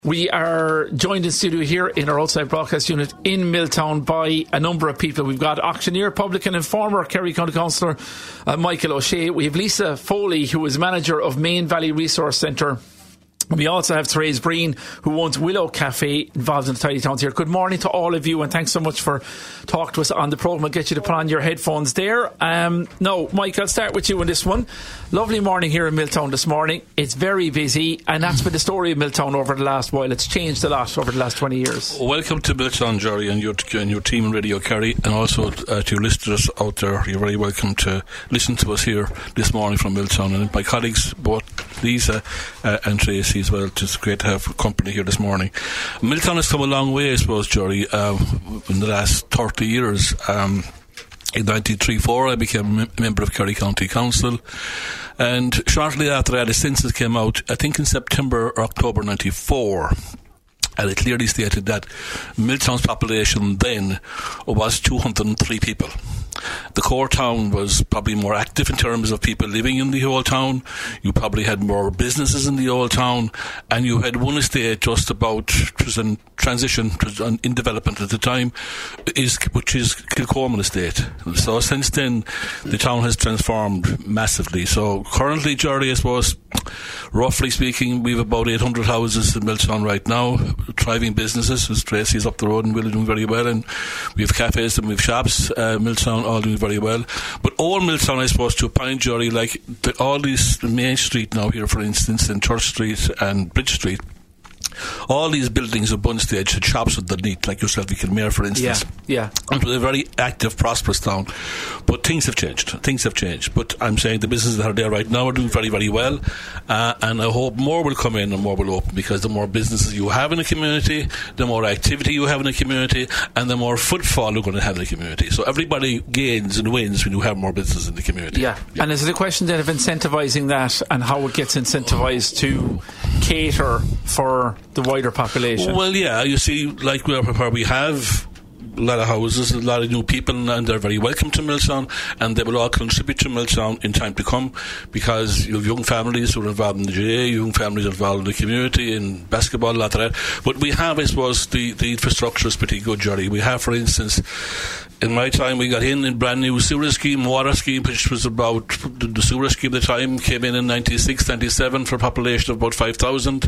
We are joined in studio here in our outside broadcast unit in Milltown by a number of people. We've got auctioneer, publican and former Kerry County Councillor Michael O'Shea. We have Lisa Foley, who is manager of Main Valley Resource Centre. We also have Therese Breen, who owns Willow Cafe, involved in the Tidy Towns here. Good morning to all of you, and thanks so much for talking to us on the programme. I'll get you to put on your headphones there. Now, Mike, I'll start with you on this one. Lovely morning here in Milltown this morning. It's very busy, and that's been the story of Milltown over the last while. It's changed a lot over the last 20 years. Welcome to Milltown, Jerry, and your team in Radio Kerry, and also to your listeners out there. You're very welcome to listen to us here this morning from Milltown, and my colleagues, both Lisa and Tracy as well. It's great to have company here this morning. Milltown has come a long way, I suppose, Jerry, in the last 30 years. In 1934 I became a member of Kerry County Council, and shortly after that a census came out, I think in September or October 94, and it clearly stated that Milltown's population then was 203 people. The core town was probably more active in terms of people living in the old town. You probably had more businesses in the old town, and you had one estate just about, it was in transition, in development at the time, which is Kilcorman Estate. So since then the town has transformed massively. So currently, Jerry, I suppose, roughly speaking, we have about 800 houses in Milltown right now, thriving businesses, as Tracy's up the road and really doing very well, and we have cafes and we have shops, Milltown all doing very well. But all Milltown, I suppose, to a point, Jerry, like all these Main Street now here, for instance, and Church Street and Bridge Street, all these buildings of Bunstage had shops underneath, like yourself, Kilmare, for instance. Yeah. And it was a very active, prosperous town. But things have changed. But I'm saying the businesses that are there right now are doing very, very well. And I hope more will come in and more will open, because the more businesses you have in a community, the more activity you have in a community, and the more footfall you're going to have in the community. So everybody gains and wins when you have more business in the community. Yeah. And is it a question then of incentivising that, and how it gets incentivised to cater for the wider population? Well, yeah, you see, like where we have a lot of houses, a lot of new people, and they're very welcome to Milltown, and they will all contribute to Milltown in time to come, because you have young families who are involved in the GA, young families involved in the community, in basketball, a lot of that. But we have, I suppose, the infrastructure is pretty good, Jerry. We have, for instance, in my time, we got in brand new sewer scheme, water scheme, which was about, the sewer scheme at the time came in 96, 97 for a population of about 5,000,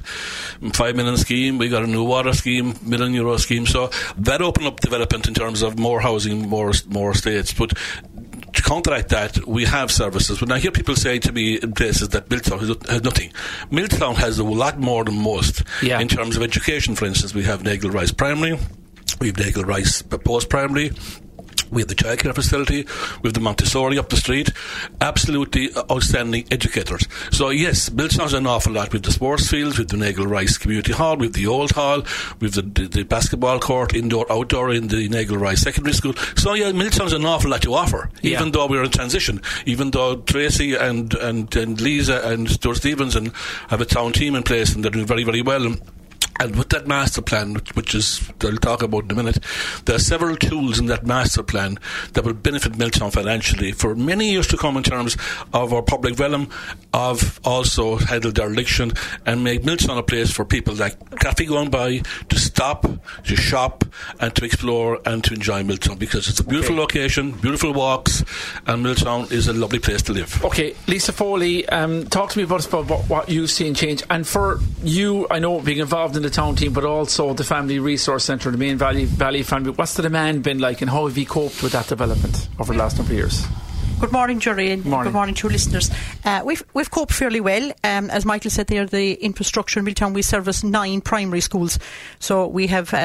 $5 million scheme. We got a new water scheme, €1 million scheme. So that opened up development in terms of more housing, more estates. But to counteract that, we have services. When I hear people say to me in places that Milltown has nothing, Milltown has a lot more than most. Yeah. In terms of education, for instance, we have Nagle Rice Primary, we have Nagle Rice Post-Primary, we have the childcare facility, we have the Montessori up the street. Absolutely outstanding educators. So yes, Milltown's an awful lot. We have the sports fields, we have the Nagle Rice Community Hall, we have the Old Hall, we have the basketball court, indoor, outdoor, in the Nagle Rice Secondary School. So yeah, Milltown's an awful lot to offer, even though we're in transition, even though Tracy and Lisa and Stuart Stevens have a town team in place, and they're doing very, very well. And with that master plan, which is, I'll talk about in a minute, there are several tools in that master plan that will benefit Milltown financially for many years to come, in terms of our public realm, of also handle dereliction, and make Milltown a place for people like traffic going by to stop, to shop, and to explore and to enjoy Milltown, because it's a beautiful location, beautiful walks, and Milltown is a lovely place to live. Okay, Lisa Foley, talk to me about what you've seen change. And for you, I know, being involved in the town team, but also the Family Resource Centre, the Main Valley Family, what's the demand been like, and how have you coped with that development over the last number of years? Good morning, Jerry, and good morning to your listeners. We've coped fairly well. As Michael said there, the infrastructure in Milltown, we service 9 primary schools, so we have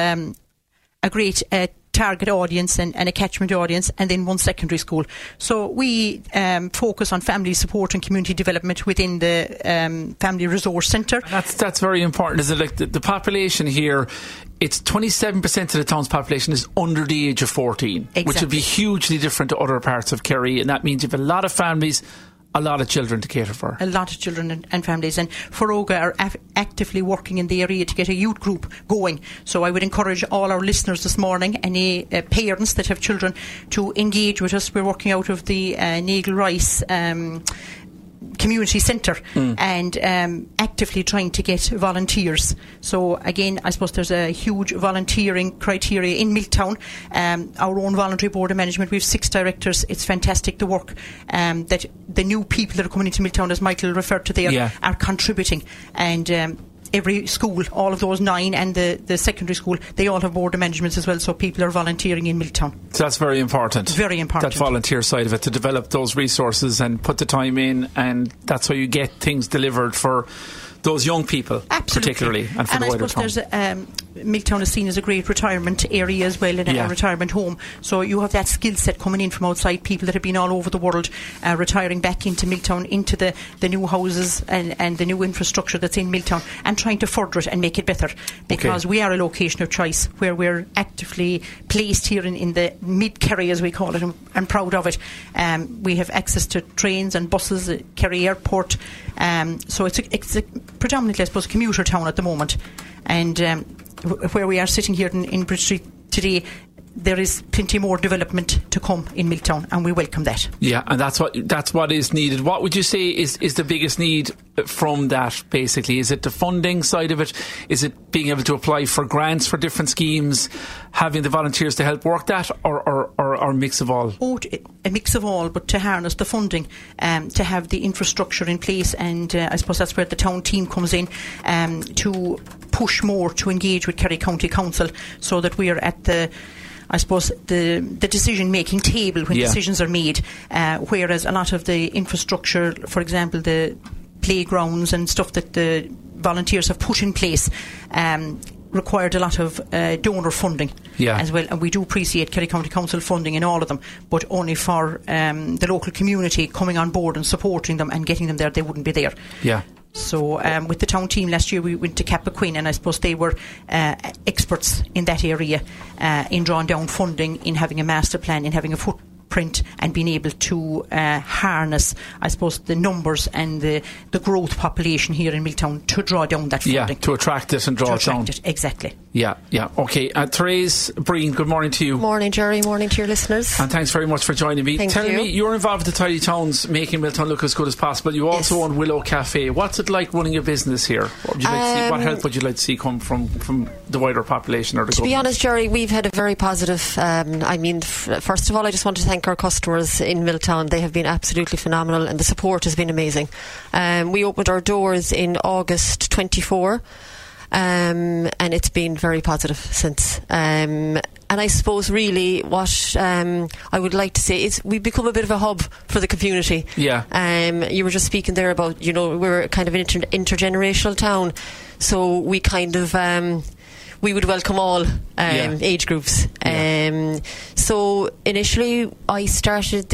a great target audience and a catchment audience, and then 1 secondary school. So we focus on family support and community development within the Family Resource Centre. That's very important, isn't it? Like the population here, it's 27% of the town's population is under the age of 14, exactly, which would be hugely different to other parts of Kerry, and that means you have a lot of families, a lot of children to cater for. A lot of children and families. And Foróga are actively working in the area to get a youth group going. So I would encourage all our listeners this morning, any parents that have children, to engage with us. We're working out of the Nagle Rice community centre and actively trying to get volunteers. So again, I suppose there's a huge volunteering criteria in Milltown. Our own voluntary board of management, we have 6 directors. It's fantastic the work that the new people that are coming into Milltown, as Michael referred to there, are contributing. And every school, all of those 9 and the secondary school, they all have board of managements as well, so people are volunteering in Milltown. So that's very important. Very important. That volunteer side of it, to develop those resources and put the time in, and that's how you get things delivered for those young people. Absolutely. Particularly, and for and the wider town. I suppose there's Milltown is seen as a great retirement area as well, and a retirement home. So you have that skill set coming in from outside, people that have been all over the world, retiring back into Milltown, into the new houses and the new infrastructure that's in Milltown, and trying to further it and make it better. Because we are a location of choice where we're actively placed here in the mid-Kerry, as we call it, and proud of it. We have access to trains and buses at Kerry Airport. So it's a predominantly, I suppose, commuter town at the moment. And where we are sitting here in Bridge Street today, there is plenty more development to come in Milltown, and we welcome that. Yeah, and that's what is needed. What would you say is the biggest need from that, basically? Is it the funding side of it? Is it being able to apply for grants for different schemes, having the volunteers to help work that, or a mix of all? A mix of all, but to harness the funding, to have the infrastructure in place, and I suppose that's where the town team comes in, to push more to engage with Kerry County Council, so that we are at the decision-making table when decisions are made, whereas a lot of the infrastructure, for example, the playgrounds and stuff that the volunteers have put in place, required a lot of donor funding as well. And we do appreciate Kerry County Council funding in all of them, but only for the local community coming on board and supporting them and getting them there, they wouldn't be there. Yeah. So with the town team last year, we went to Cappoquin, and I suppose they were experts in that area, in drawing down funding, in having a master plan, in having a footprint, and being able to harness, I suppose, the numbers and the growth population here in Milltown to draw down that funding. Yeah, to attract it and draw it down. Exactly. Yeah. Okay. Therese Breen, good morning to you. Morning, Jerry. Morning to your listeners. And thanks very much for joining me. Thank you. Tell me, you're involved with the Tidy Towns, making Milltown look as good as possible. You also own Willow Cafe. What's it like running a business here? What would you like to see? What help would you like to see come from the wider population or the government? To be honest, Jerry, we've had a very positive. First of all, I just want to thank our customers in Milltown. They have been absolutely phenomenal, and the support has been amazing. We opened our doors in August 24. And it's been very positive since. And I suppose really what I would like to say is we've become a bit of a hub for the community. Yeah. You were just speaking there about, we're kind of an intergenerational town, so we kind of we would welcome all age groups. So initially I restarted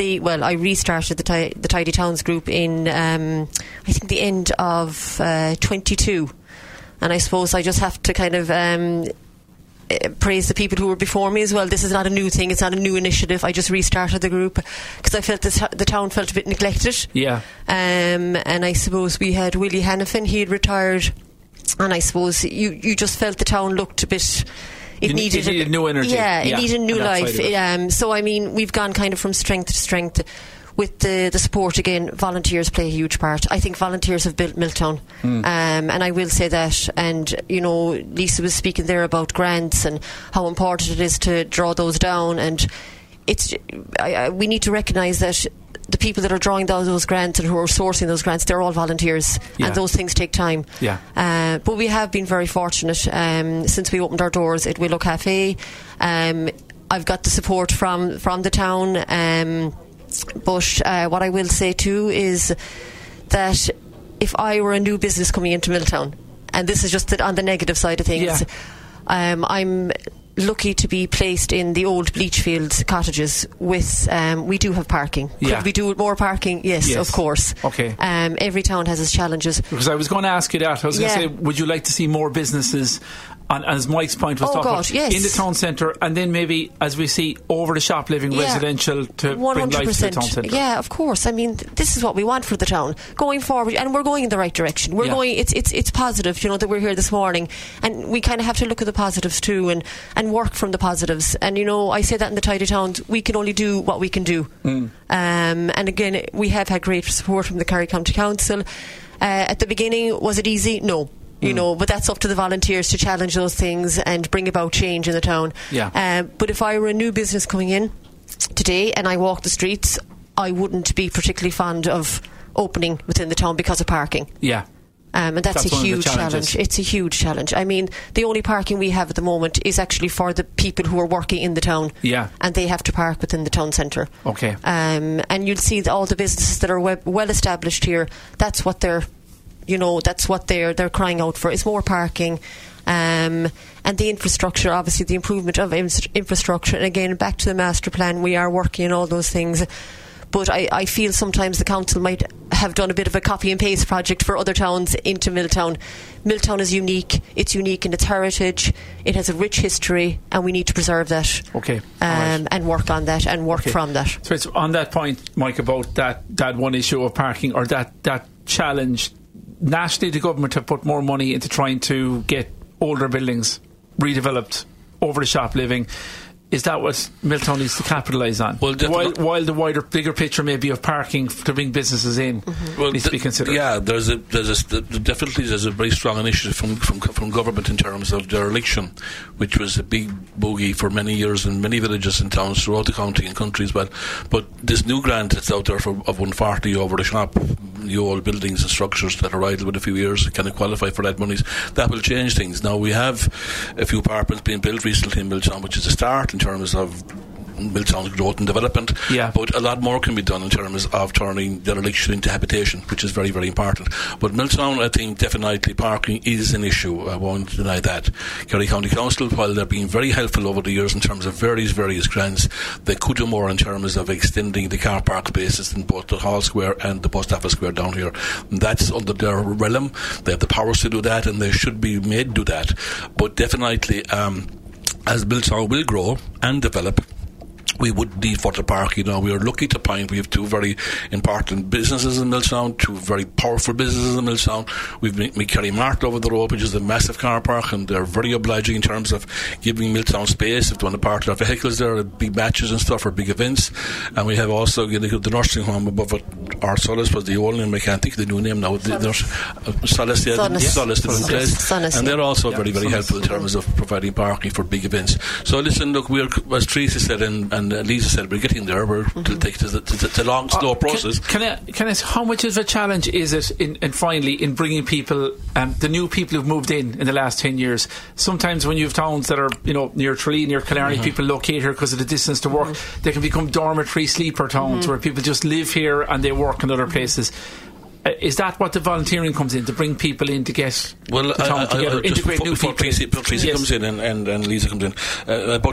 the Tidy Towns group in I think the end of 22. And I suppose I just have to kind of praise the people who were before me as well. This is not a new thing. It's not a new initiative. I just restarted the group because I felt the town felt a bit neglected. Yeah. And I suppose we had Willie Hannafin. He had retired. And I suppose you just felt the town looked a bit... It needed new energy. Yeah, it needed new life. So, I mean, we've gone kind of from strength to strength. With the support, again, volunteers play a huge part. I think volunteers have built Milltown. And I will say that. And, Lisa was speaking there about grants and how important it is to draw those down. And we need to recognise that the people that are drawing down those grants and who are sourcing those grants, they're all volunteers. And those things take time. Yeah. But we have been very fortunate since we opened our doors at Willow Cafe. I've got the support from the town. But what I will say too is that if I were a new business coming into Milltown, and this is just on the negative side of things, I'm lucky to be placed in the old Bleachfield cottages with we do have parking. Could we do more parking? Yes, of course. Okay. Every town has its challenges. Because I was going to ask you that. I was going to say, would you like to see more businesses And as Mike's point was in the town centre, and then maybe, as we see, over the shop living residential to 100%. Bring life to the town centre. Yeah, of course. I mean, this is what we want for the town going forward, and we're going in the right direction. We're going. It's positive, that we're here this morning, and we kind of have to look at the positives too, and work from the positives. And I say that in the Tidy Towns, we can only do what we can do. And again, we have had great support from the Kerry County Council. At the beginning, was it easy? No. But that's up to the volunteers to challenge those things and bring about change in the town. But if I were a new business coming in today and I walked the streets, I wouldn't be particularly fond of opening within the town because of parking. And that's a huge challenge. It's a huge challenge. I mean, the only parking we have at the moment is actually for the people who are working in the town. And they have to park within the town centre. And you'll see all the businesses that are well established here, that's what they're they're crying out for, is more parking, and the infrastructure, obviously the improvement of infrastructure. And again, back to the master plan, we are working on all those things. But I feel sometimes the council might have done a bit of a copy and paste project for other towns into Milltown. Milltown is unique. It's unique in its heritage. It has a rich history, and we need to preserve that. And work on that and work from that. So it's on that point, Mike, about that one issue of parking, or that challenge. Nationally, the government have put more money into trying to get older buildings redeveloped, over the shop living. Is that what Milltown needs to capitalise on? Well, while the bigger picture maybe of parking to bring businesses in needs to be considered. Yeah, there's definitely a very strong initiative from government in terms of dereliction, which was a big bogey for many years in many villages and towns throughout the county and country as well. But this new grant that's out there of 140 over the shop, the old buildings and structures that are idle with a few years kind of qualify for that money. That will change things. Now we have a few apartments being built recently in Milltown, which is a start in terms of Milltown's growth and development, but a lot more can be done in terms of turning dereliction into habitation, which is very, very important. But Milltown, I think definitely parking is an issue. I won't deny that. Kerry County Council, while they're being very helpful over the years in terms of various grants, they could do more in terms of extending the car park spaces in both the Hall Square and the Post Office Square down here. And that's under their realm. They have the powers to do that, and they should be made to do that. But definitely, as Milltown will grow and develop, we would need further parking. We are lucky to find we have two very important businesses in Milltown, two very powerful businesses in Milltown. We've Kerry Mart over the road, which is a massive car park, and they're very obliging in terms of giving Milltown space if they want to park their vehicles there, big matches and stuff, or big events. And we have also the nursing home above it. Our Solace was the old name, I can't think of the new name now. Solace, Solace, and they're also very, very helpful in terms of providing parking for big events. So listen, look, we're, as Teresa said and Lisa said, we're getting there. It's a long, slow process. Can I ask, how much of a challenge is it in bringing people, the new people who've moved in the last 10 years? Sometimes when you have towns that are near Tralee, near Killarney, people locate here because of the distance to work. They can become dormitory sleeper towns where people just live here and they work in other places. Is that what the volunteering comes in, to bring people in to get the town together, integrate new people? Tracy comes in and Lisa comes in. About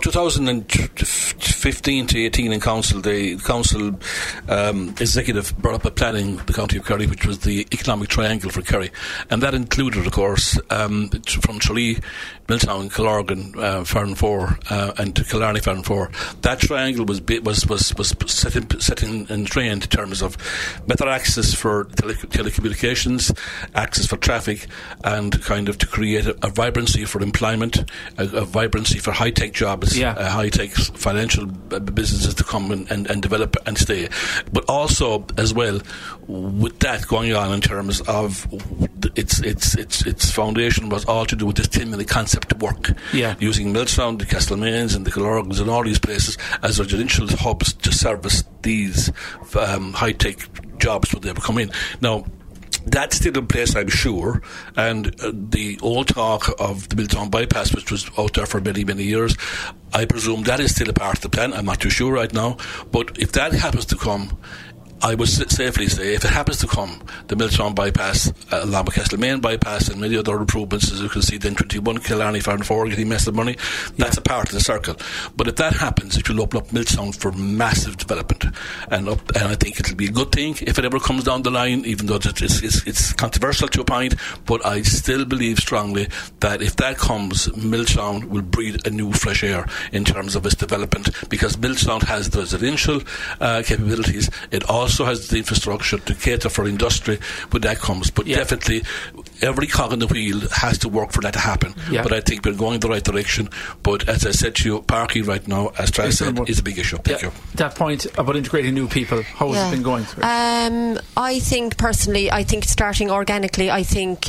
2015 to 18 in council, the council executive brought up a planning the county of Kerry, which was the economic triangle for Kerry, and that included, of course, from Tralee, Milltown, Killorgan, Farranfore, and to Killarney, Farranfore. That triangle was set in train in terms of better access for telecommunications, access for traffic, and kind of to create a vibrancy for employment, a vibrancy for high-tech jobs, high-tech financial businesses to come and develop and stay. But also, as well, with that going on in terms of its foundation was all to do with this 10-minute concept to work, using Milltown, the Castlemaine's and the Killorgans and all these places as residential hubs to service these high-tech jobs when they come in. Now, that's still in place, I'm sure, and the old talk of the Milltown bypass, which was out there for many, many years, I presume that is still a part of the plan. I'm not too sure right now, but if that happens to come, I would safely say, if it happens to come, the Milltown bypass, along with Castlemaine bypass and many other improvements, as you can see, the N21, Killarney, Farnford getting massive money, that's a part of the circle. But if that happens, it will open up Milltown for massive development, and I think it'll be a good thing if it ever comes down the line, even though it's controversial to a point, but I still believe strongly that if that comes, Milltown will breathe a new fresh air in terms of its development, because Milltown has the residential capabilities. It also has the infrastructure to cater for industry when that comes. But definitely, every cog in the wheel has to work for that to happen. Yeah. But I think we're going in the right direction. But as I said to you, parking right now, as Travis said, is a big issue. Thank you. That point about integrating new people, how has it been going? I think personally, starting organically, I think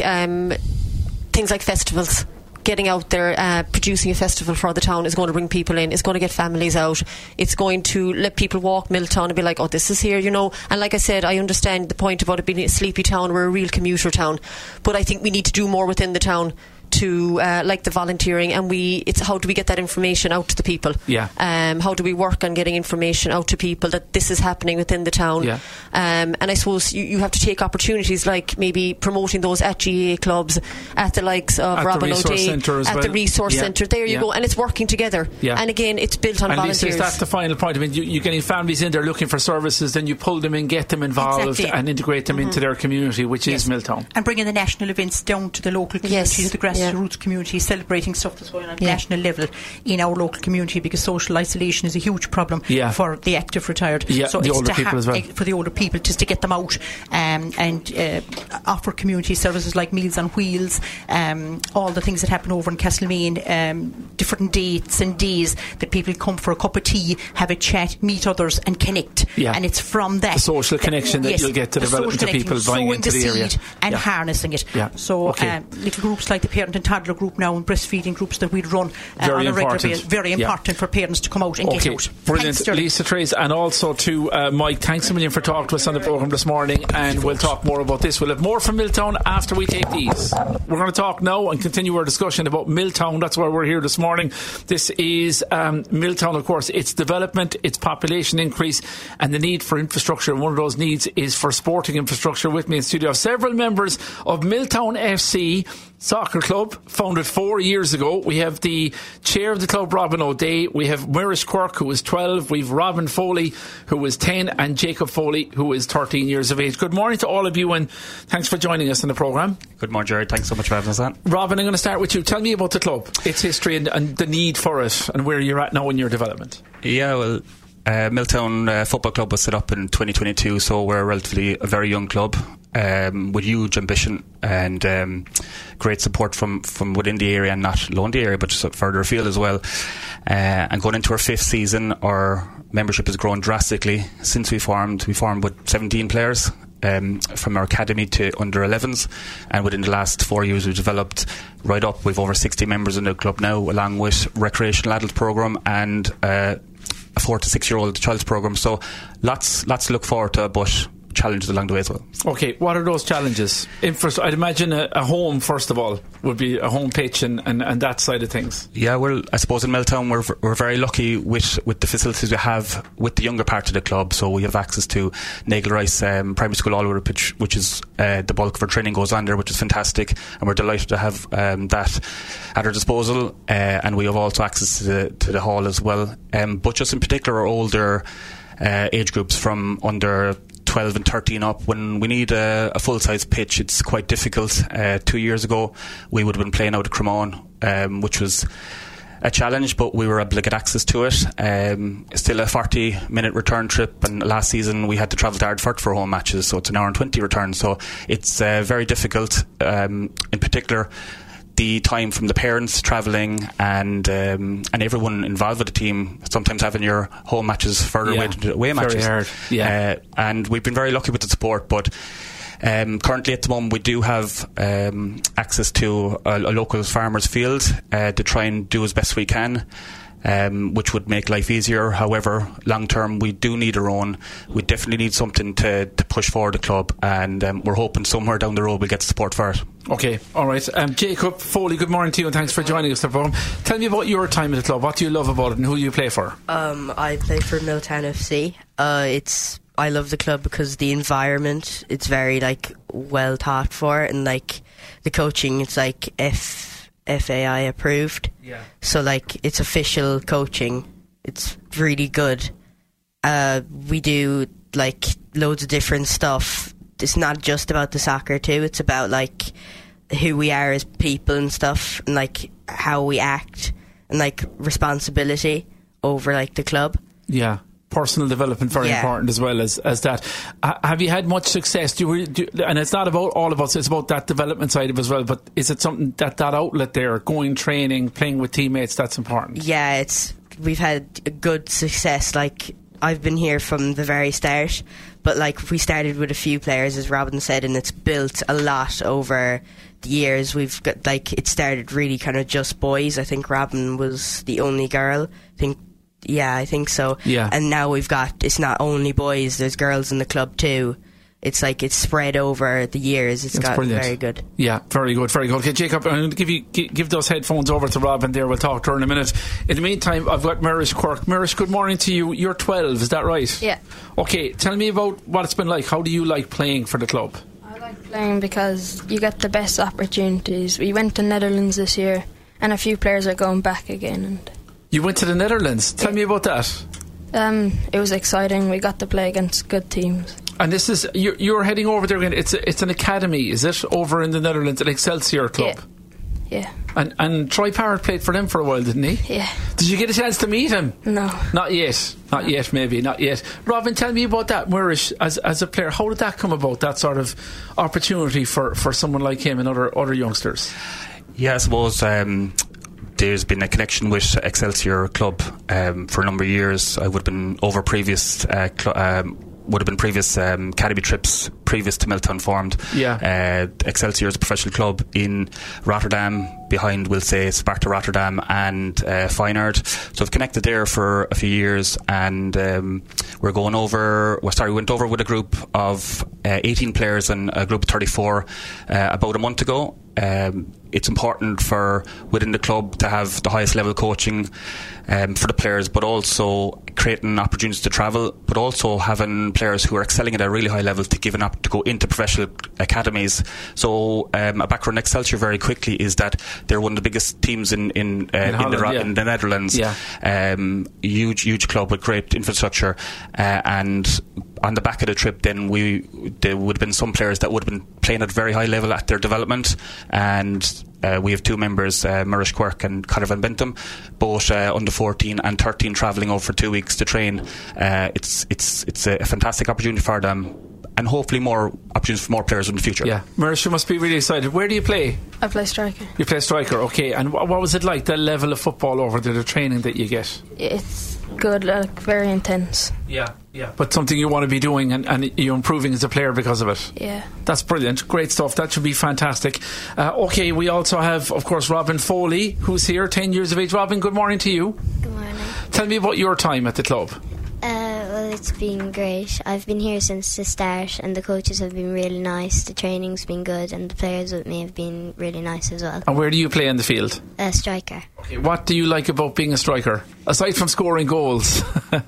things like festivals, getting out there, producing a festival for the town is going to bring people in. It's going to get families out. It's going to let people walk Milltown and be like, oh, this is here, And like I said, I understand the point about it being a sleepy town. We're a real commuter town. But I think we need to do more within the town to like the volunteering, and it's how do we get that information out to the people? How do we work on getting information out to people that this is happening within the town? And I suppose you have to take opportunities like maybe promoting those at GAA clubs, at the likes of Robin O'Day, at the resource centre. There you go, and it's working together. And again, it's built on volunteers. Lisa, that's the final point. I mean, you're getting families in there looking for services, then you pull them in, get them involved, and integrate them into their community, which is Milltown. And bringing the national events down to the local community, to the grassroots community, celebrating stuff that's going on at national level in our local community, because social isolation is a huge problem for the active retired. So the older people as well. For the older people, just to get them out and offer community services like Meals on Wheels, all the things that happen over in Castlemaine, different dates and days that people come for a cup of tea, have a chat, meet others and connect. And it's from that, the social connection that you'll get to develop into people buying into the area and harnessing it. So little groups like the parent and toddler group now, and breastfeeding groups that we'd run on a regular basis. Very important for parents to come out and get out. Brilliant. Thanks, Lisa, Trace, and also to Mike, thanks a million for talking to us on the programme this morning, and we'll talk more about this. We'll have more from Milltown after we take these. We're going to talk now and continue our discussion about Milltown. That's why we're here this morning. This is Milltown, of course, its development, its population increase, and the need for infrastructure. And one of those needs is for sporting infrastructure. With me in studio are several members of Milltown FC Soccer Club, founded 4 years ago. We have the chair of the club, Robin O'Day. We have Mirish Quirk, who is 12. We've Robin Foley, who is 10, and Jacob Foley, who is 13 years of age. Good morning to all of you, and thanks for joining us in the programme. Good morning, Jared. Thanks so much for having us on. Robin, I'm going to start with you. Tell me about the club, its history and the need for it, and where you're at now in your development. Yeah, well, Milltown Football Club was set up in 2022, so we're a very young club with huge ambition and great support from within the area, and not alone the area but just further afield as well. And going into our 5th season, our membership has grown drastically since we formed. We formed with 17 players from our academy to under 11s, and within the last 4 years we've developed right up. We've over 60 members in the club now, along with recreational adult programme and a 4 to 6 year old child's programme. So lots to look forward to, but challenges along the way as well. Okay, what are those challenges? I'd imagine a home, first of all, would be a home pitch and that side of things. Yeah, well, I suppose in Milltown we're very lucky with the facilities we have with the younger part of the club. So we have access to Nagle Rice Primary School all-over pitch, which is the bulk of our training goes on there, which is fantastic, and we're delighted to have that at our disposal. And we have also access to the hall as well. But just in particular, our older age groups from under 12 and 13 up, when we need a full-size pitch, it's quite difficult. 2 years ago we would have been playing out at Cremon, which was a challenge, but we were able to get access to it. Still a 40-minute return trip, and last season we had to travel to Ardfort for home matches, so it's an hour and 20 return, so it's very difficult. In particular, the time from the parents travelling and everyone involved with the team, sometimes having your home matches further away matches. Very hard. And we've been very lucky with the support, but currently at the moment we do have access to a local farmer's field to try and do as best we can, which would make life easier. However, long term we do need our own. We definitely need something to push forward the club, and we're hoping somewhere down the road we'll get support for it. Okay, alright. Jacob Foley, good morning to you, and thanks for joining us on the program. Tell me about your time at the club. What do you love about it, and who do you play for? I play for Milltown FC. It's I love the club because the environment, it's very like well thought for, and like the coaching, it's like FAI approved. Yeah. So like it's official coaching. It's really good. We do like loads of different stuff. It's not just about the soccer too. It's about like who we are as people and stuff, and like how we act, and like responsibility over like the club. Yeah. Personal development very important as well as that. Have you had much success? And it's not about all of us, it's about that development side of it as well, but is it something that outlet there, going training, playing with teammates, that's important? Yeah, we've had good success. Like I've been here from the very start, but like we started with a few players, as Robin said, and it's built a lot over the years. We've got like, it started really kind of just boys. I think Robin was the only girl. I think so. Yeah. And now we've got, it's not only boys, there's girls in the club too. It's like it's spread over the years. It's got very good. Yeah, very good, very good. Okay, Jacob, I'm going to give those headphones over to Robin there. We'll talk to her in a minute. In the meantime, I've got Mirish Quirk. Mirish, good morning to you. You're 12, is that right? Yeah. Okay, tell me about what it's been like. How do you like playing for the club? I like playing because you get the best opportunities. We went to Netherlands this year, and a few players are going back again. And you went to the Netherlands. Tell me about that. It was exciting. We got to play against good teams. And this is you're heading over there again. It's an academy, is it, over in the Netherlands, an Excelsior club? Yeah. And Troy Parrott played for them for a while, didn't he? Yeah. Did you get a chance to meet him? No. Not yet. Not yet. Robin, tell me about that, Mirish, as a player. How did that come about? That sort of opportunity for someone like him and other youngsters. Yeah, I suppose there's been a connection with Excelsior Club for a number of years. I would have been over previous academy trips previous to Milltown formed. Yeah. Excelsior is a professional club in Rotterdam, behind, we'll say, Sparta Rotterdam and Feyenoord. So I've connected there for a few years, and we went over with a group of 18 players and a group of 34 about a month ago. It's important for within the club to have the highest level coaching for the players, but also creating opportunities to travel, but also having players who are excelling at a really high level to go into professional academies. So a background in Excelsior very quickly is that they're one of the biggest teams in the Netherlands. Yeah. Huge club with great infrastructure, and on the back of the trip then there would have been some players that would have been playing at a very high level at their development, and we have two members, Mirish Quirk and Conor Van Bentham, both under 14 and 13, travelling over for 2 weeks to train. It's a fantastic opportunity for them, and hopefully more opportunities for more players in the future. Yeah, Mirish, you must be really excited. Where do you play? I play striker. You play striker, okay. And what was it like, the level of football over there, the training that you get? It's good, very intense. Yeah. But something you want to be doing, and you're improving as a player because of it. Yeah. That's brilliant. Great stuff. That should be fantastic. Okay, we also have, of course, Robin Foley, who's here, 10 years of age. Robin, good morning to you. Good morning. Tell me about your time at the club. Well, it's been great. I've been here since the start, and the coaches have been really nice. The training's been good, and the players with me have been really nice as well. And where do you play in the field? Striker. Okay, what do you like about being a striker, aside from scoring goals?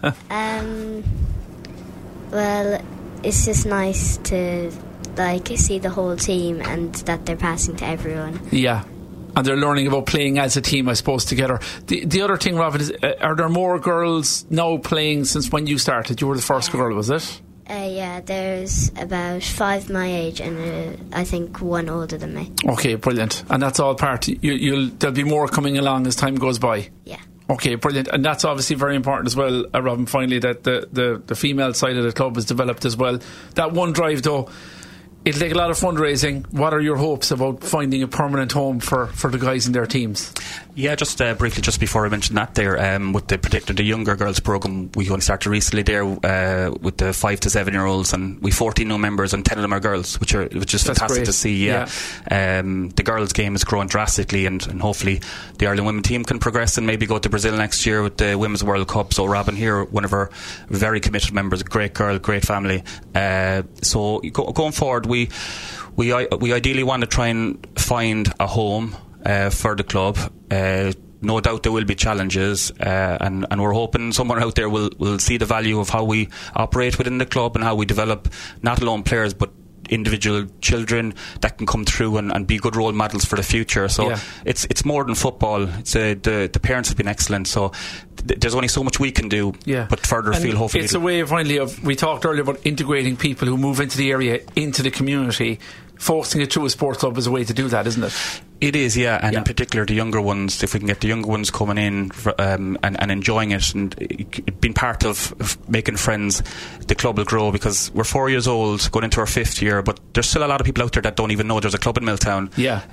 Well, it's just nice to see the whole team and that they're passing to everyone. Yeah. And they're learning about playing as a team, I suppose, together. The other thing, Robin, is are there more girls now playing since when you started? You were the first girl, was it? Yeah, there's about 5 my age and I think 1 older than me. Okay, brilliant. And that's all part. There'll be more coming along as time goes by. Yeah. Okay, brilliant. And that's obviously very important as well, Robin, finally, that the female side of the club is developed as well. That one drive, though, it'll take a lot of fundraising. What are your hopes about finding a permanent home for the guys in their teams? Yeah, just briefly, just before I mentioned that there, with the younger girls programme, we only started recently there with the 5 to 7 year olds, and we 14 new members, and 10 of them are girls, which is fantastic to see. Yeah. The girls' game is growing drastically, and hopefully the Ireland women team can progress and maybe go to Brazil next year with the Women's World Cup. So Robin here, one of our very committed members, a great girl, great family. So going forward, we ideally want to try and find a home for the club. no doubt there will be challenges, and we're hoping someone out there will see the value of how we operate within the club and how we develop not alone players but individual children that can come through and be good role models for the future. So it's more than football. It's the parents have been excellent, so there's only so much we can do, but further afield hopefully. It's a way finally of, we talked earlier about integrating people who move into the area into the community. Forcing it through a sports club is a way to do that, isn't it? It is, and in particular the younger ones, if we can get the younger ones coming in and enjoying it and being part of making friends, the club will grow, because we're 4 years old going into our 5th year, but there's still a lot of people out there that don't even know there's a club in Milltown.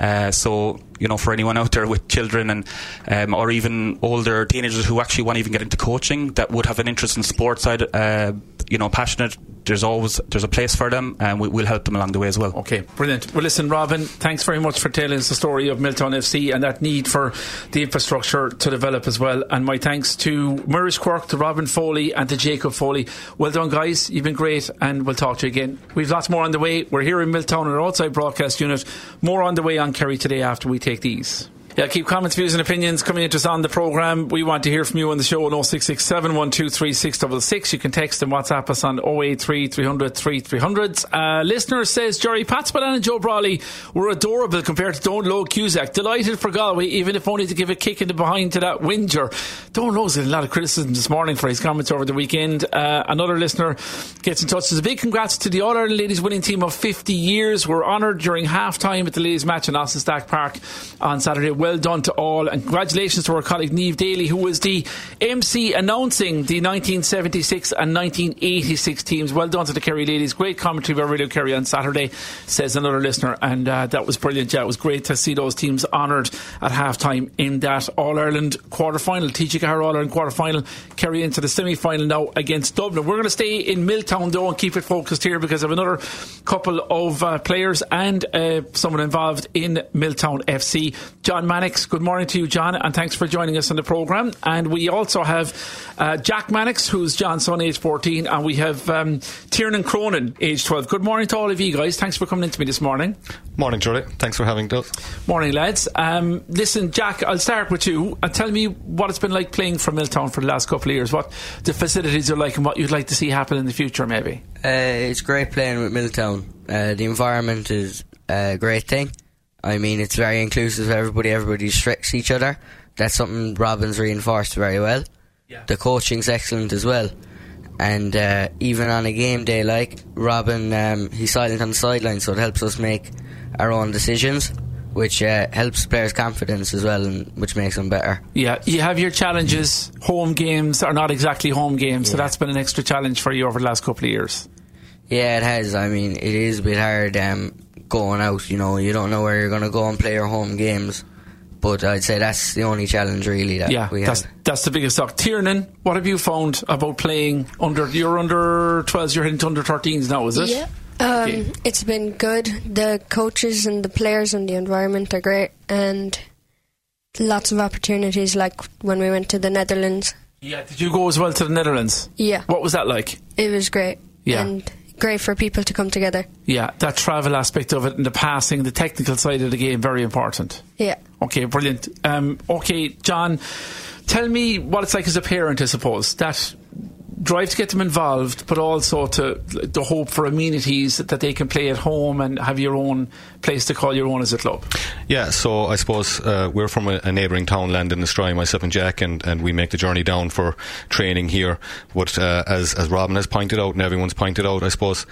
So for anyone out there with children and or even older teenagers who actually want to even get into coaching, that would have an interest in sports side, passionate, there's a place for them, and we'll help them along the way as well. Okay, brilliant. Well, listen, Robin, thanks very much for telling us the story of Milltown FC and that need for the infrastructure to develop as well. And my thanks to Murish Quirk, to Robin Foley and to Jacob Foley. Well done, guys, you've been great, and we'll talk to you again. We've lots more on the way. We're here in Milltown in our outside broadcast unit. More on the way on Kerry Today after we take these. Keep comments, views and opinions coming into us on the programme. We want to hear from you on the show on 0667 123 666. You can text and WhatsApp us on 083 300 3300. Listener says, Jerry, Pat Spillane and Joe Brawley were adorable compared to Don Lowe Cusack. Delighted for Galway, even if only to give a kick in the behind to that Whinger. Don Lowe's getting a lot of criticism this morning for his comments over the weekend. Another listener gets in touch. There's a big congrats to the All-Ireland Ladies winning team of 50 years. We're honoured during half-time at the ladies match in Austin Stack Park on Saturday. Well done to all, and congratulations to our colleague Niamh Daly, who was the MC announcing the 1976 and 1986 teams. Well done to the Kerry ladies. Great commentary by Radio Kerry on Saturday, says another listener, and that was brilliant. It was great to see those teams honoured at half time in that All-Ireland quarter-final. TG Cahir All-Ireland quarter-final. Kerry into the semi-final now against Dublin. We're going to stay in Milltown though and keep it focused here, because I have another couple of players and someone involved in Milltown FC. John Mannix, good morning to you, John, and thanks for joining us on the programme. And we also have Jack Mannix, who's John's son, age 14, and we have Tiernan Cronin, age 12. Good morning to all of you guys. Thanks for coming in to me this morning. Morning, Julie. Thanks for having us. Morning, lads. Listen, Jack, I'll start with you and tell me what it's been like playing for Milltown for the last couple of years, what the facilities are like and what you'd like to see happen in the future, maybe. It's great playing with Milltown. The environment is a great thing. I mean, it's very inclusive. Everybody respects each other. That's something Robin's reinforced very well. The coaching's excellent as well. And even on a game day, like Robin, he's silent on the sideline, so it helps us make our own decisions, which helps players' confidence as well, and which makes them better. Yeah, you have your challenges. Home games are not exactly home games, so that's been an extra challenge for you over the last couple of years. Yeah, it has. I mean, it is a bit hard going out, you don't know where you're going to go and play your home games, but I'd say that's the only challenge really that we have. That's the biggest suck. Tiernan, what have you found about playing you're under 12s, you're heading to under 13s now, is it? Yeah. It's been good. The coaches and the players and the environment are great, and lots of opportunities, like when we went to the Netherlands. Yeah, did you go as well to the Netherlands? Yeah. What was that like? It was great. Yeah. And great for people to come together. Yeah, that travel aspect of it and the passing, the technical side of the game, very important. Yeah. Okay, brilliant. Okay, John, tell me what it's like as a parent, I suppose. That drive to get them involved, but also to the hope for amenities that they can play at home and have your own place to call your own as a club. Yeah, so I suppose we're from a neighbouring townland in Listry, myself and Jack, and we make the journey down for training here. But as Robin has pointed out and everyone's pointed out, I suppose,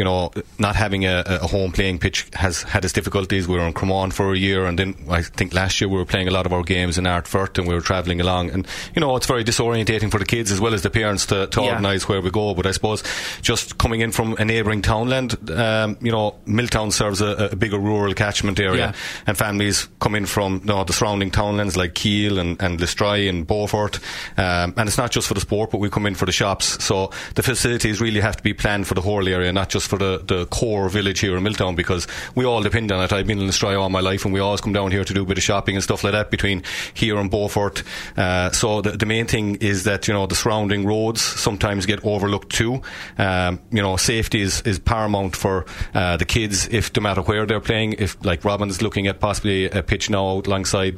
not having a home playing pitch has had its difficulties. We were in Cremon for a year, and then I think last year we were playing a lot of our games in Ardfort, and we were travelling along, and it's very disorientating for the kids as well as the parents to organise where we go. But I suppose just coming in from a neighbouring townland, Milltown serves a bigger rural catchment area, and families come in from the surrounding townlands like Keele and Listry and Beaufort, and it's not just for the sport, but we come in for the shops. So the facilities really have to be planned for the whole area, not just for the core village here in Milltown, because we all depend on it. I've been in Listry all my life, and we always come down here to do a bit of shopping and stuff like that between here and Beaufort. So the main thing is that the surrounding roads, some sometimes get overlooked too. Safety is paramount for the kids, no matter where they're playing. If, like Robin's looking at possibly a pitch now out alongside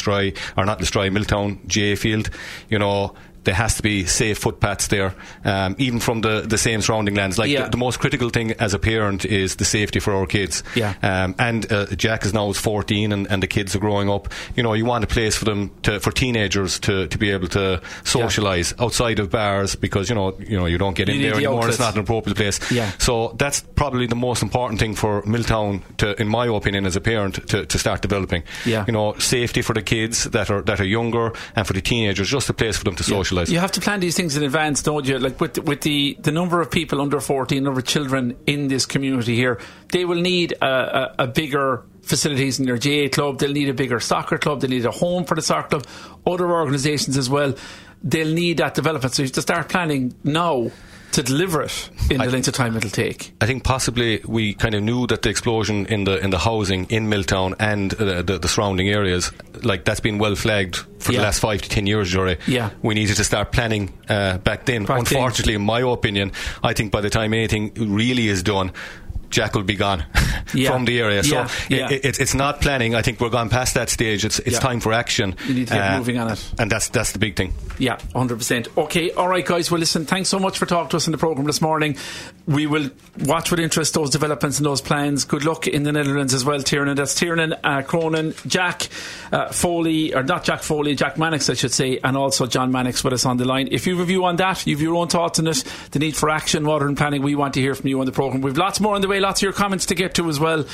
Milltown, GA Field, there has to be safe footpaths there, even from the same surrounding lands. The most critical thing as a parent is the safety for our kids. And Jack is now 14 and the kids are growing up. You want a place for them for teenagers to be able to socialise outside of bars, because you don't get in there anymore. It's not an appropriate place. So that's probably the most important thing for Milltown to, in my opinion, as a parent, to start developing. Safety for the kids that are younger, and for the teenagers, just a place for them to socialise. You have to plan these things in advance, don't you? Like with the number of people under 14, number of children in this community here, they will need a bigger facilities in their GA club. They'll need a bigger soccer club. They'll need a home for the soccer club. Other organisations as well. They'll need that development. So you have to start planning now to deliver it in the length of time it'll take. I think possibly we kind of knew that the explosion in the housing in Milltown and the surrounding areas, like, that's been well flagged for the last 5 to 10 years, Jory. We needed to start planning back then. Unfortunately, in my opinion, I think by the time anything really is done, Jack will be gone from the area. It's not planning. I think we're gone past that stage. It's time for action. You need to get moving on it. And that's the big thing. Yeah, 100%. Okay, all right, guys. Well, listen, thanks so much for talking to us in the programme this morning. We will watch with interest those developments and those plans. Good luck in the Netherlands as well, Tiernan. That's Tiernan Cronin, Jack Foley, or not Jack Foley, Jack Mannix, I should say, and also John Mannix with us on the line. If you have a view on that, you have your own thoughts on it, the need for action rather than planning, we want to hear from you on the programme. We've lots more on the way. Lots of your comments to get to as well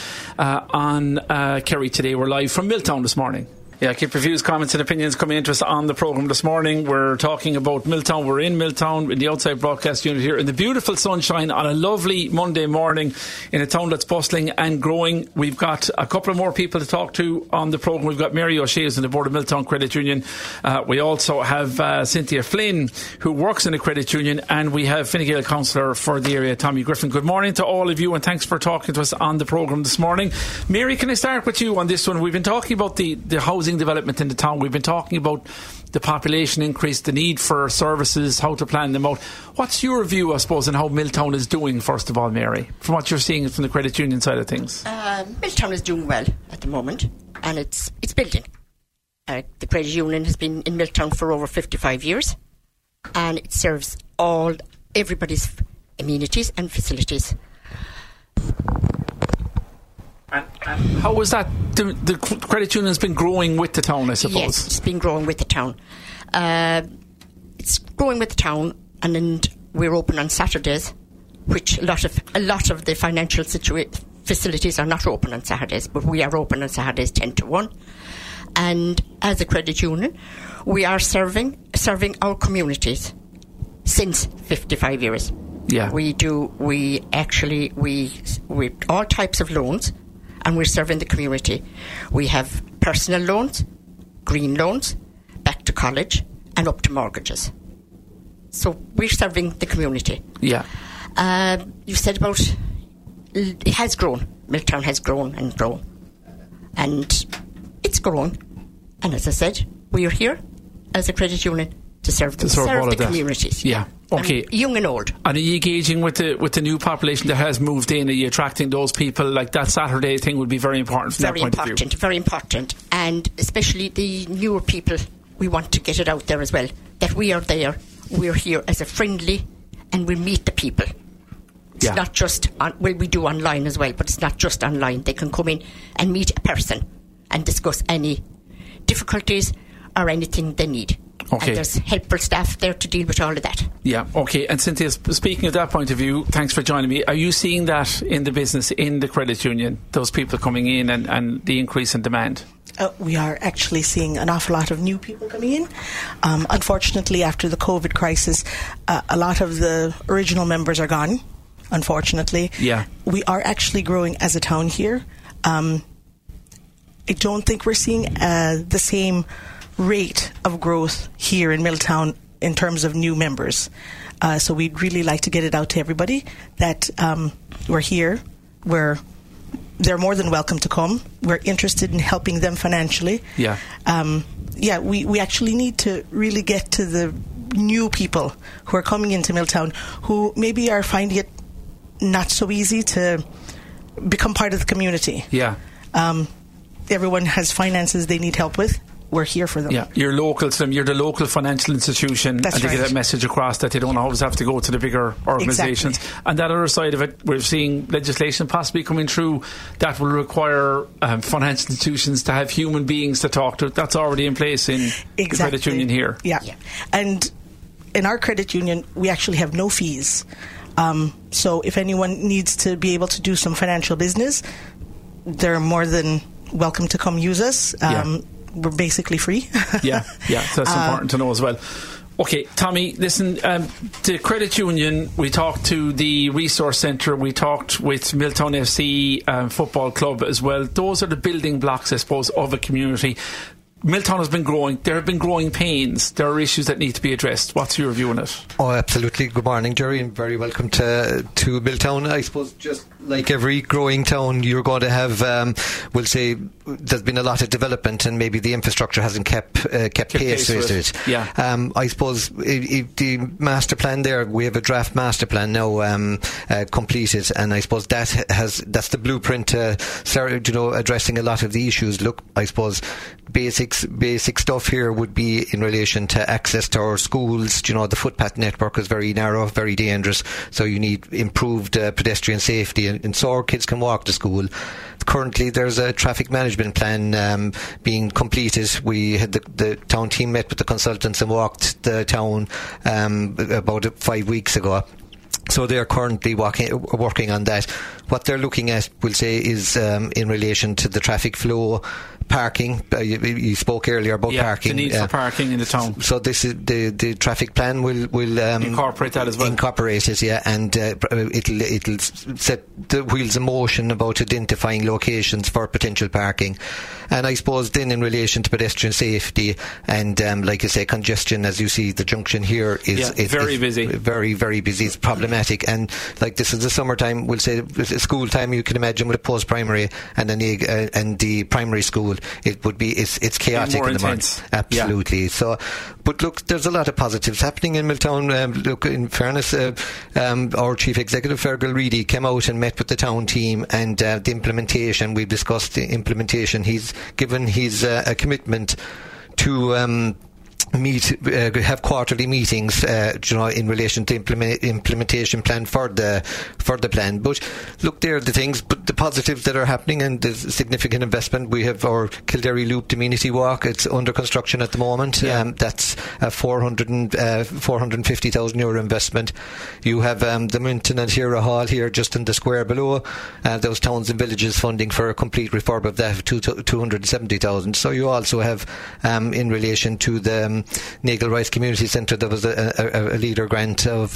on Kerry Today. We're live from Milltown this morning. Yeah, keep your views, comments and opinions coming into us on the programme this morning. We're talking about Milltown. We're in Milltown in the outside broadcast unit here in the beautiful sunshine on a lovely Monday morning in a town that's bustling and growing. We've got a couple of more people to talk to on the programme. We've got Mary O'Shea who's on the board of Milltown Credit Union. We also have Cynthia Flynn, who works in a credit union, and we have Fine Gael councillor for the area, Tommy Griffin. Good morning to all of you, and thanks for talking to us on the programme this morning. Mary, can I start with you on this one? We've been talking about the housing development in the town. We've been talking about the population increase, the need for services, how to plan them out. What's your view, I suppose, on how Milltown is doing, first of all, Mary, from what you're seeing from the credit union side of things? Milltown is doing well at the moment, and it's building. The credit union has been in Milltown for over 55 years, and it serves everybody's amenities and facilities. And how was that? The credit union has been growing with the town, I suppose. Yes, it's been growing with the town. It's growing with the town, and then we're open on Saturdays, which a lot of the financial facilities are not open on Saturdays, but we are open on Saturdays 10 to 1. And as a credit union, we are serving our communities since 55 years. Yeah, we all types of loans. And we're serving the community. We have personal loans, green loans, back to college, and up to mortgages. So we're serving the community. Yeah. You said about it has grown. Milltown has grown and grown. And it's growing. And as I said, we are here as a credit union to serve the communities. Yeah. Okay. And young and old. And are you engaging with the new population that has moved in? Are you attracting those people? Like that Saturday thing would be very important from that point of view. Very important. And especially the newer people, we want to get it out there as well, that we are there, we're here as a friendly, and we meet the people. It's not just, we do online as well, but it's not just online. They can come in and meet a person and discuss any difficulties or anything they need. Okay. And there's helpful staff there to deal with all of that. Yeah, okay. And Cynthia, speaking of that point of view, thanks for joining me. Are you seeing that in the business, in the credit union, those people coming in and the increase in demand? We are actually seeing an awful lot of new people coming in. Unfortunately, after the COVID crisis, a lot of the original members are gone, unfortunately. Yeah. We are actually growing as a town here. I don't think we're seeing the same rate of growth here in Milltown in terms of new members. So we'd really like to get it out to everybody that we're here. They're more than welcome to come. We're interested in helping them financially. Yeah. We actually need to really get to the new people who are coming into Milltown who maybe are finding it not so easy to become part of the community. Yeah. Everyone has finances they need help with. We're here for them. Yeah, you're local to them. You're the local financial institution. That's and they right. get that message across that they don't always have to go to the bigger organisations. Exactly. And that other side of it, we're seeing legislation possibly coming through that will require financial institutions to have human beings to talk to. That's already in place in the credit union here. Yeah. And in our credit union, we actually have no fees. So if anyone needs to be able to do some financial business, they're more than welcome to come use us. We're basically free. yeah, so that's important to know as well. Okay, Tommy, listen, the credit union, we talked to the resource centre, we talked with Milltown FC football club as well. Those are the building blocks, I suppose, of a community. Milltown has been growing. There have been growing pains. There are issues that need to be addressed. What's your view on it? Oh, absolutely. Good morning, Jerry, and very welcome to Milltown. I suppose just like every growing town, you're going to have, we'll say, there's been a lot of development, and maybe the infrastructure hasn't kept pace with it. Yeah. I suppose the master plan there, we have a draft master plan now completed, and I suppose that's the blueprint to start, addressing a lot of the issues. Look, I suppose basic stuff here would be in relation to access to our schools. The footpath network is very narrow, very dangerous, so you need improved pedestrian safety, and so our kids can walk to school. Currently there's a traffic management plan being completed. We had the town team met with the consultants and walked the town about 5 weeks ago. So they're currently working on that. What they're looking at, we'll say, is in relation to the traffic flow, parking. You spoke earlier about parking. The need for parking in the town. So this is the traffic plan will incorporate that as well. Incorporate it, yeah, and it'll set the wheels in motion about identifying locations for potential parking. And I suppose then in relation to pedestrian safety and like you say, congestion, as you see the junction here is very busy. Very, very busy. It's problematic, and like this is the summertime, we'll say school time, you can imagine with a post-primary and the primary school, it would be it's chaotic in the morning. Absolutely. So, but look, there's a lot of positives happening in Milltown. Look, in fairness, our Chief Executive Fergal Reedy came out and met with the town team, and the implementation, we've discussed the implementation. He's given his a commitment to have quarterly meetings, in relation to implementation plan for the plan. But look, there are the things, but the positives that are happening, and there's significant investment. We have our Kildare Loop Community Walk. It's under construction at the moment. That's a 450,000 euro investment. You have the Minton and Hira Hall here, just in the square below. Those towns and villages funding for a complete refurb of that, 270,000. So you also have, in relation to the Nagle Rice Community Centre, there was a leader grant of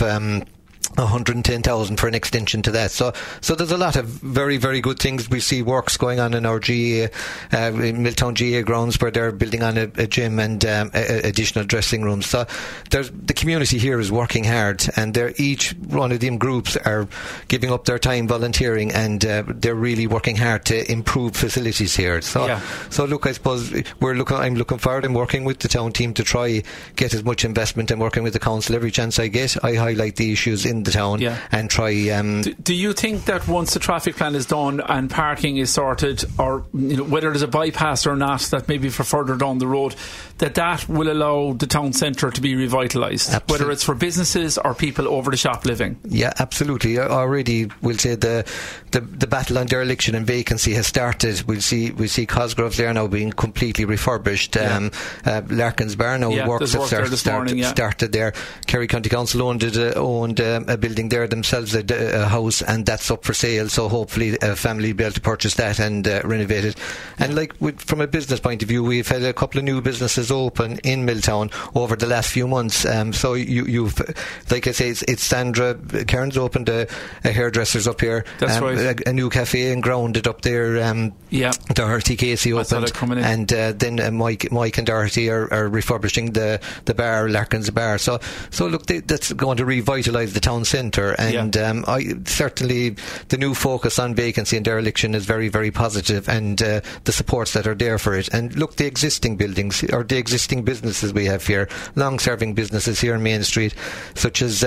110,000 for an extension to that. So there's a lot of very, very good things. We see works going on in our GA, Milltown GA grounds, where they're building on a gym and additional dressing rooms. So the community here is working hard, and each one of them groups are giving up their time volunteering, and they're really working hard to improve facilities here. So look, I suppose I'm looking forward and working with the town team to try get as much investment, and working with the council every chance I get. I highlight the issues in the town and try. Do you think that once the traffic plan is done and parking is sorted, or whether there's a bypass or not, that maybe for further down the road, that will allow the town centre to be revitalised, whether it's for businesses or people over the shop living? Yeah, absolutely. Already, we'll say the battle on dereliction and vacancy has started. We see Cosgrove there now being completely refurbished. Larkin's Bar now works have started there. Kerry County Council owned a building there themselves, a house, and that's up for sale, so hopefully a family will be able to purchase that and renovate it. And from a business point of view, we've had a couple of new businesses open in Milltown over the last few months. So you've, like I say, it's Sandra Cairns opened a hairdresser's up here. That's right. A new cafe and grounded up there. Doherty Casey opened, and then Mike and Doherty are refurbishing the bar, Larkin's Bar. So look, that's going to revitalise the town town centre, and certainly the new focus on vacancy and dereliction is very, very positive, and the supports that are there for it. And look, the existing buildings or the existing businesses we have here, long-serving businesses here in Main Street, such as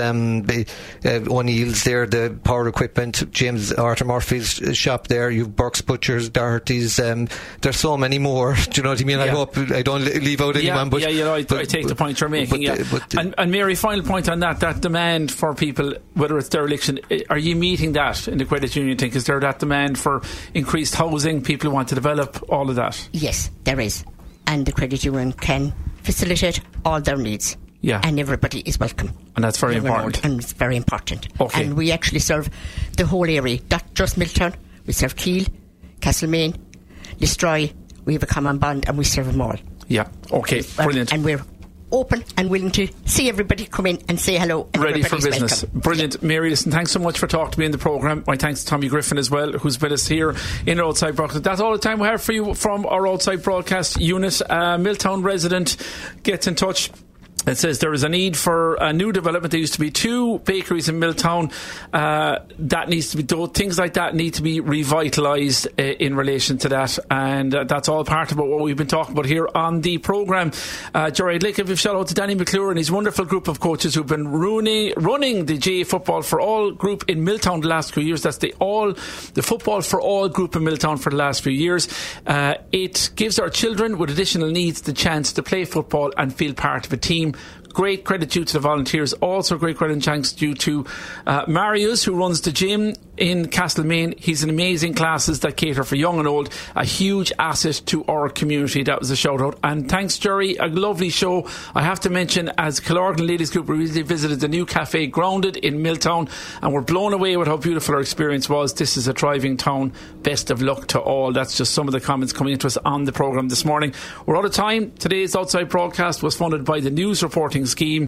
O'Neill's there, the power equipment, James Arthur Murphy's shop there, you've Burke's Butchers, Doherty's, there's so many more. Do you know what I mean? I hope I don't leave out anyone. But I take the point you're making. And Mary, final point on that demand for people, whether it's dereliction, are you meeting that in the credit union? Think, is there that demand for increased housing? People want to develop all of that. Yes, there is, and the credit union can facilitate all their needs. Yeah. And everybody is welcome. And that's very important. And it's very important. Okay. And we actually serve the whole area, not just Milltown. We serve Keele, Castlemaine, Listroy. We have a common bond, and we serve them all. Yeah. Okay. Brilliant. And we're open and willing to see everybody come in and say hello. And ready for business. Welcome. Brilliant. Mary, listen, thanks so much for talking to me in the programme. My thanks to Tommy Griffin as well, who's with us here in our outside broadcast. That's all the time we have for you from our outside broadcast unit. Milltown resident gets in touch. It says there is a need for a new development. There used to be 2 bakeries in Milltown. That needs to be done. Things like that need to be revitalised in relation to that. And that's all part of what we've been talking about here on the programme. Gerard Lake, give a shout out to Danny McClure and his wonderful group of coaches who've been running the GA Football for All group in Milltown the last few years. That's the Football for All group in Milltown for the last few years. It gives our children with additional needs the chance to play football and feel part of a team. Great credit due to the volunteers. Also great credit and thanks due to Marius, who runs the gym in Castlemaine. He's in amazing classes that cater for young and old. A huge asset to our community. That was a shout out. And thanks, Jerry. A lovely show. I have to mention, as Killorgan Ladies Group, we recently visited the new cafe Grounded in Milltown, and we're blown away with how beautiful our experience was. This is a thriving town. Best of luck to all. That's just some of the comments coming into us on the programme this morning. We're out of time. Today's outside broadcast was funded by the News Reporting Scheme.